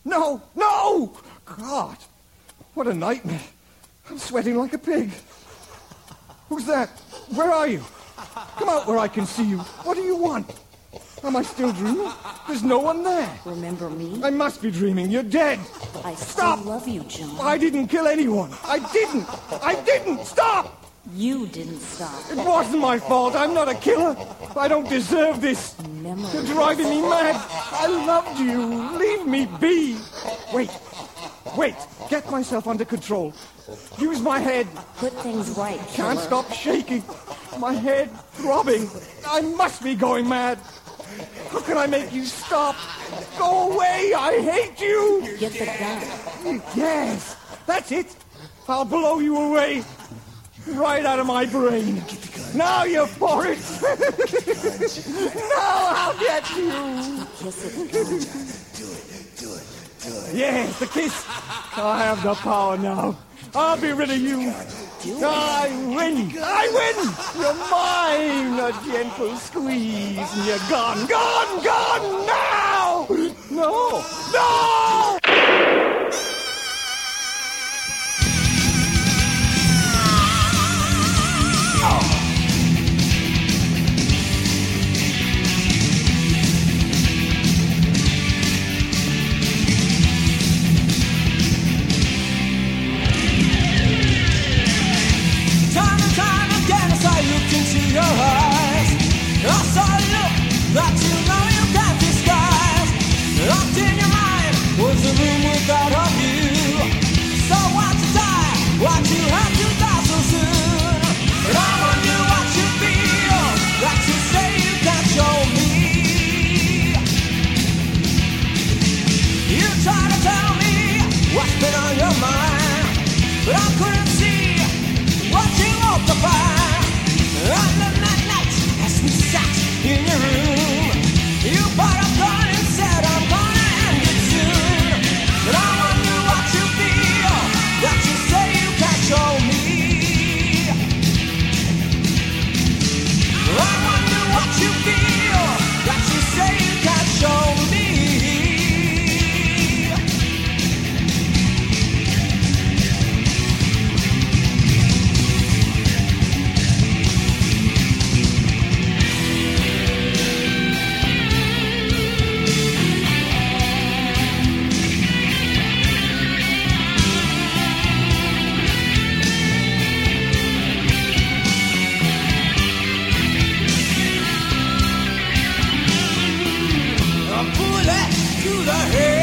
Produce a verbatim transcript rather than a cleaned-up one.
No! No! God, what a nightmare. I'm sweating like a pig. Who's that? Where are you? Come out where I can see you. What do you want? Am I still dreaming? There's no one there. Remember me? I must be dreaming. You're dead. I still Stop. love you, John. I didn't kill anyone. I didn't. I didn't. Stop. You didn't stop. It wasn't my fault. I'm not a killer. I don't deserve this. Memories. You're driving me mad. I loved you. Leave me be. Wait. Wait. Get myself under control. Use my head. Put things right, Can't killer. stop shaking. My head throbbing. I must be going mad. How can I make you stop? Go away. I hate you. Get the gun. Yes. That's it. I'll blow you away. Right out of my brain. Now you're for it. Now I'll get you. Kiss it. Do it, do it, do it. Yes, the kiss. I have the power now. I'll be rid of you. I win. I win. You're mine. A gentle squeeze and you're gone. Gone, gone now. No, no. Into your eyes, I saw a look that you know you can't disguise. Locked in your mind was a room without a view. So why'd you die? Why'd you have to die so soon? But I wonder what you feel that you say you can't show me. You try to tell me what's been on your mind, but I couldn't see what you hoped to find. Under that night, as we sat in your room, you bought a gun and said, I'm gonna end it soon. But I wonder what you feel that you say you can't show me. I wonder what you feel that you say you can't show me. To the head.